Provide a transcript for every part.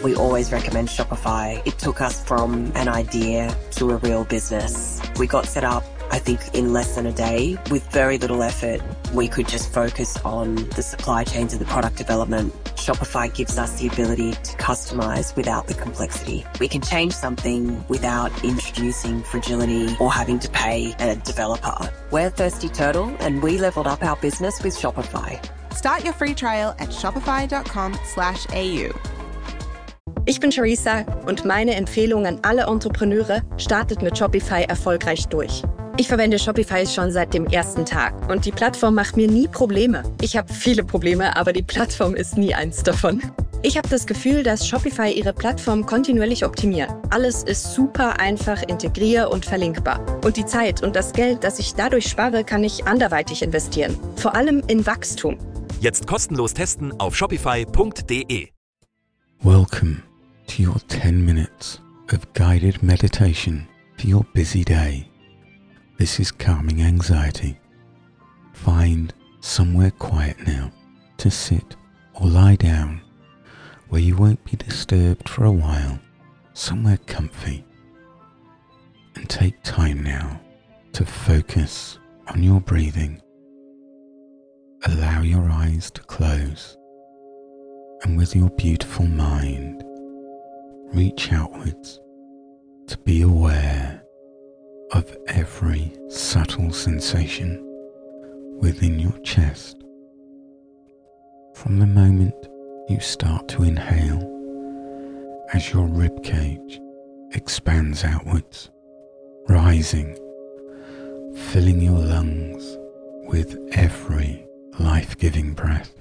We always recommend Shopify. It took us from an idea to a real business. We got set up, I think, in less than a day. With very little effort, we could just focus on the supply chains and the product development. Shopify gives us the ability to customize without the complexity. We can change something without introducing fragility or having to pay a developer. We're Thirsty Turtle, and we leveled up our business with Shopify. Start your free trial at shopify.com/au. Ich bin Charissa und meine Empfehlung an alle Entrepreneure: startet mit Shopify erfolgreich durch. Ich verwende Shopify schon seit dem ersten Tag und die Plattform macht mir nie Probleme. Ich habe viele Probleme, aber die Plattform ist nie eins davon. Ich habe das Gefühl, dass Shopify ihre Plattform kontinuierlich optimiert. Alles ist super einfach integrier- und verlinkbar. Und die Zeit und das Geld, das ich dadurch spare, kann ich anderweitig investieren. Vor allem in Wachstum. Jetzt kostenlos testen auf shopify.de. Welcome to your 10 minutes of guided meditation for your busy day. This is calming anxiety. Find somewhere quiet now to sit or lie down where you won't be disturbed for a while, somewhere comfy. And take time now to focus on your breathing. Allow your eyes to close, and with your beautiful mind, reach outwards to be aware of every subtle sensation within your chest. From the moment you start to inhale, as your ribcage expands outwards, rising, filling your lungs with every life-giving breath.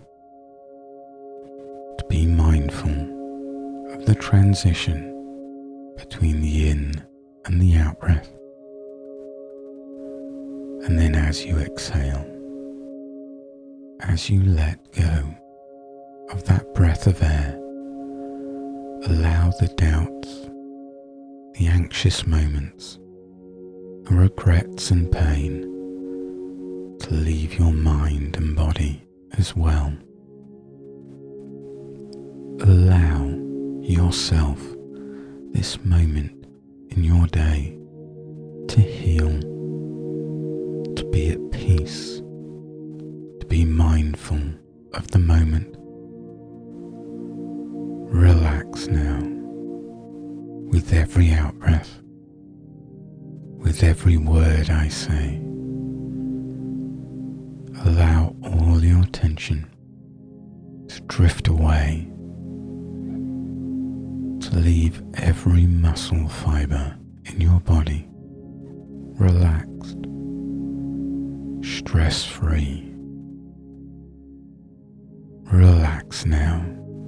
To be mindful of the transition between the in and the out breath. And then as you exhale, as you let go of that breath of air, allow the doubts, the anxious moments, the regrets and pain to leave your mind and body as well. Allow yourself this moment in your day to heal, to be at peace, to be mindful of the moment. Relax now with every out-breath, with every word I say. Allow all your tension to drift away, to leave every muscle fibre in your body relaxed, stress-free. Relax now.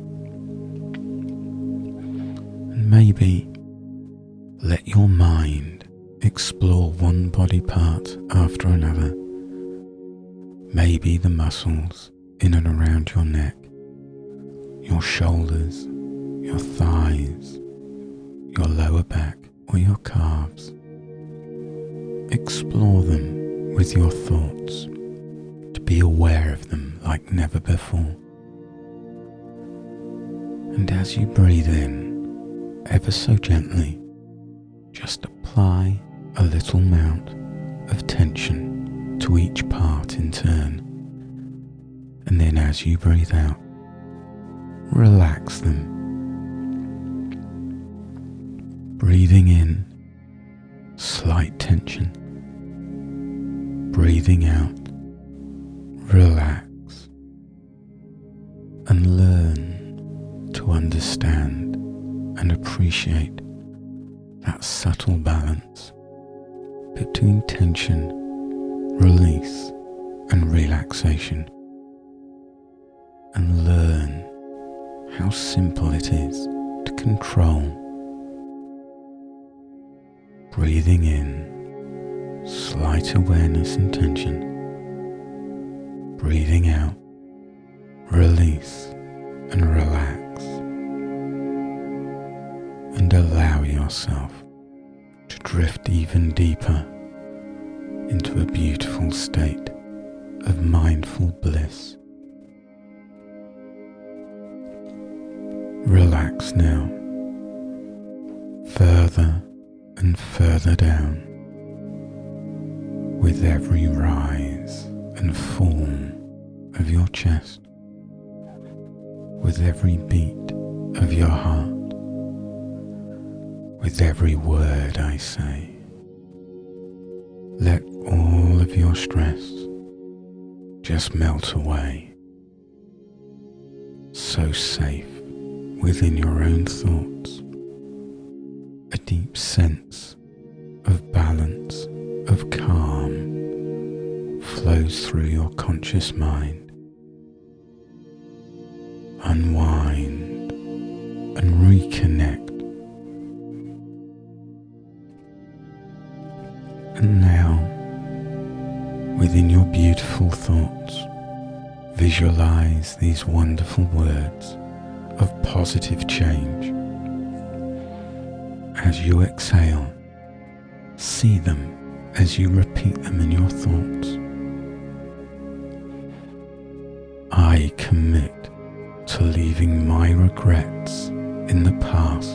And maybe let your mind explore one body part after another. Maybe the muscles in and around your neck, your shoulders, your thighs, your lower back or your calves. Explore them with your thoughts, to be aware of them like never before. And as you breathe in, ever so gently, just apply a little amount of tension to each part in turn. And then as you breathe out, relax them. Breathing in, slight tension. Breathing out, relax. And learn to understand and appreciate that subtle balance between tension, release and relaxation, and learn how simple it is to control. Breathing in, slight awareness and tension. Breathing out, release and relax. And allow yourself to drift even deeper into a beautiful state of mindful bliss. Relax now, further and further down, with every rise and fall of your chest, with every beat of your heart, with every word I say. Let all of your stress just melt away, so safe within your own thoughts. A deep sense of balance, of calm, flows through your conscious mind. Unwind and reconnect. And now, within your beautiful thoughts, visualize these wonderful words of positive change. As you exhale, see them as you repeat them in your thoughts. I commit to leaving my regrets in the past.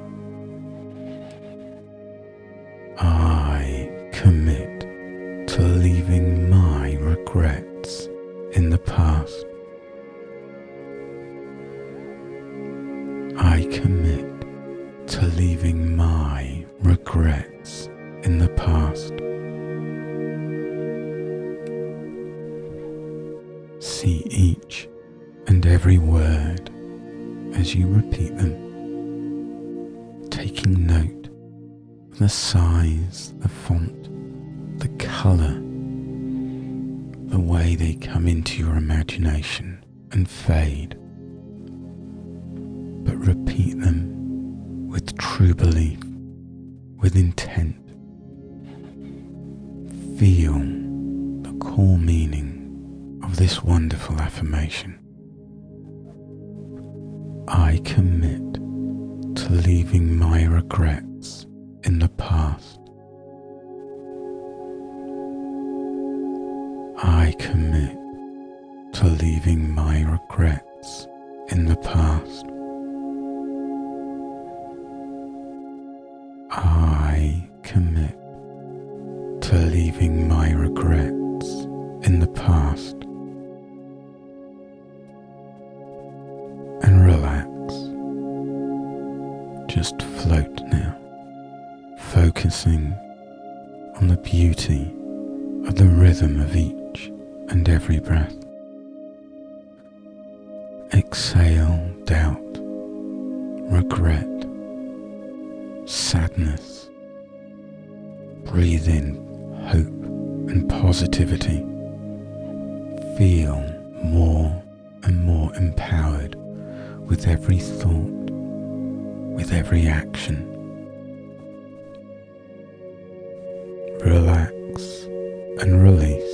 I commit to leaving my regrets in the past. I commit to leaving my regrets in the past. See each and every word as you repeat them, taking note of the size, the font, the colour, the way they come into your imagination and fade. But repeat them with true belief, with intent. Feel the core meaning of this wonderful affirmation. I commit to leaving my regrets in the past. I commit to leaving my regrets in the past. I commit to leaving my regrets in the past. And relax. Just float now, focusing on the beauty of the rhythm of each and every breath. Exhale doubt, regret, sadness. Breathe in hope and positivity. Feel more and more empowered with every thought, with every action. Relax and release.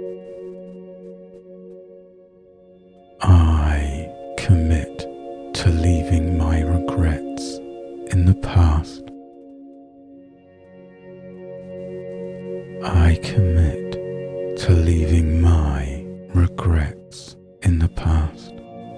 I commit to leaving my regrets in the past. I commit to leaving my regrets in the past.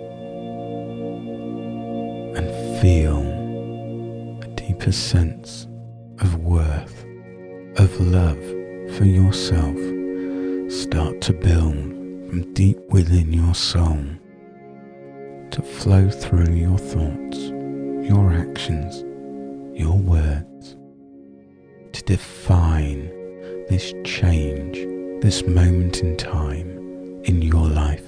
And feel a deeper sense of worth, of love for yourself start to build from deep within your soul, to flow through your thoughts, your actions, your words, to define this change, this moment in time in your life,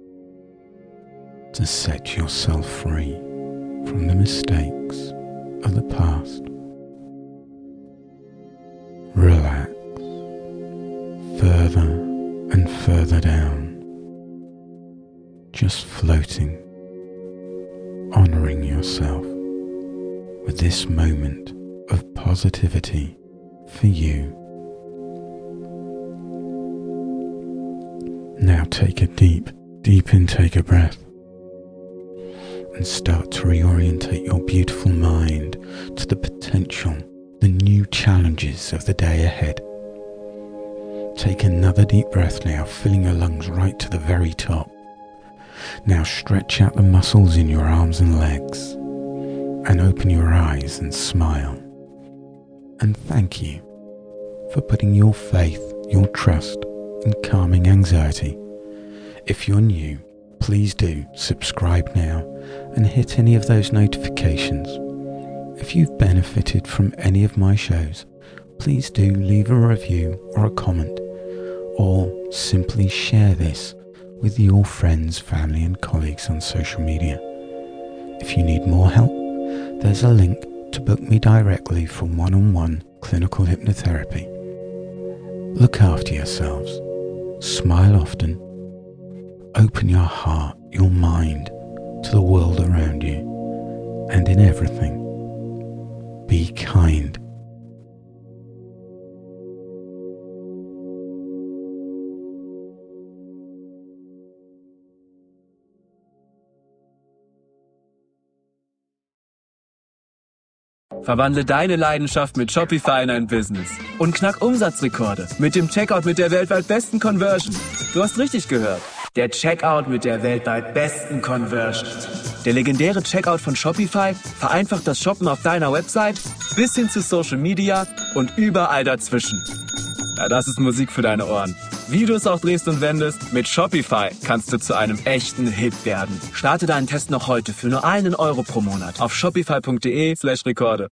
to set yourself free from the mistakes of the past. Relax further and further down, just floating, honouring yourself with this moment of positivity for you. Now take a deep intake of breath and start to reorientate your beautiful mind to the potential, the new challenges of the day ahead. Take another deep breath now, filling your lungs right to the very top. Now stretch out the muscles in your arms and legs, and open your eyes and smile. And thank you for putting your faith, your trust in calming anxiety. If you're new, please do subscribe now and hit any of those notifications. If you've benefited from any of my shows, please do leave a review or a comment, or simply share this with your friends, family and colleagues on social media. If you need more help, there's a link to book me directly for one-on-one clinical hypnotherapy. Look after yourselves, smile often, open your heart, your mind to the world around you, and in everything, be kind. Verwandle deine Leidenschaft mit Shopify in ein Business und knack Umsatzrekorde mit dem Checkout mit der weltweit besten Conversion. Du hast richtig gehört. Der Checkout mit der weltweit besten Conversion. Der legendäre Checkout von Shopify vereinfacht das Shoppen auf deiner Website bis hin zu Social Media und überall dazwischen. Ja, das ist Musik für deine Ohren. Wie du es auch drehst und wendest, mit Shopify kannst du zu einem echten Hit werden. Starte deinen Test noch heute für nur €1 pro Monat auf shopify.de/Rekorde.